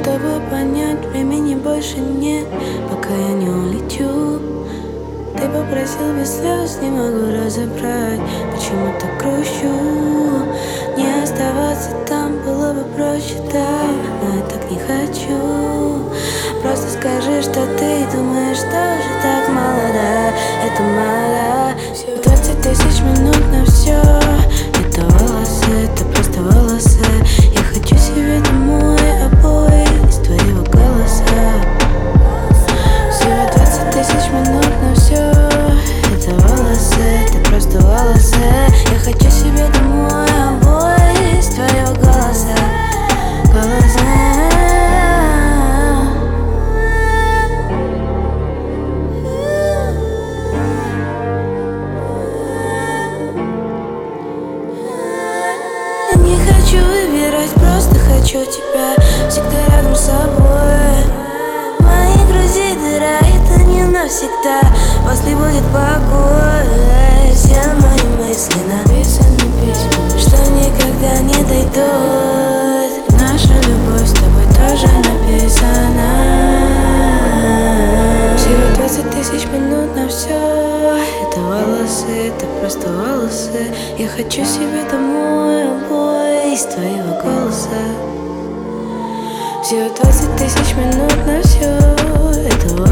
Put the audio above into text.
чтобы понять, времени больше нет, пока я не улечу. Ты попросил без слез, не могу разобрать, почему так грущу. Не оставаться там было бы проще, да, но я так не хочу. Просто скажи, что ты думаешь, что же так мало, да, это мало. Всего 20 тысяч минут на все. Это волосы, это просто волосы. Я хочу себе домой обои из твоего голоса. Всего 20 тысяч минут на все. Это волосы, это просто волосы. Я хочу себе домой обои из твоего голоса. Не хочу выбирать, просто хочу тебя всегда рядом с собой. Мои грузины, это не навсегда, после будет покой. Все мои мысли написаны письма, что никогда не дойдут. Наша любовь с тобой тоже написана. Всего 20 тысяч минут на все. Это волосы, это просто волосы. Я хочу себе домой обои из твоего голоса. Всего 20 тысяч минут на все. Это волосы.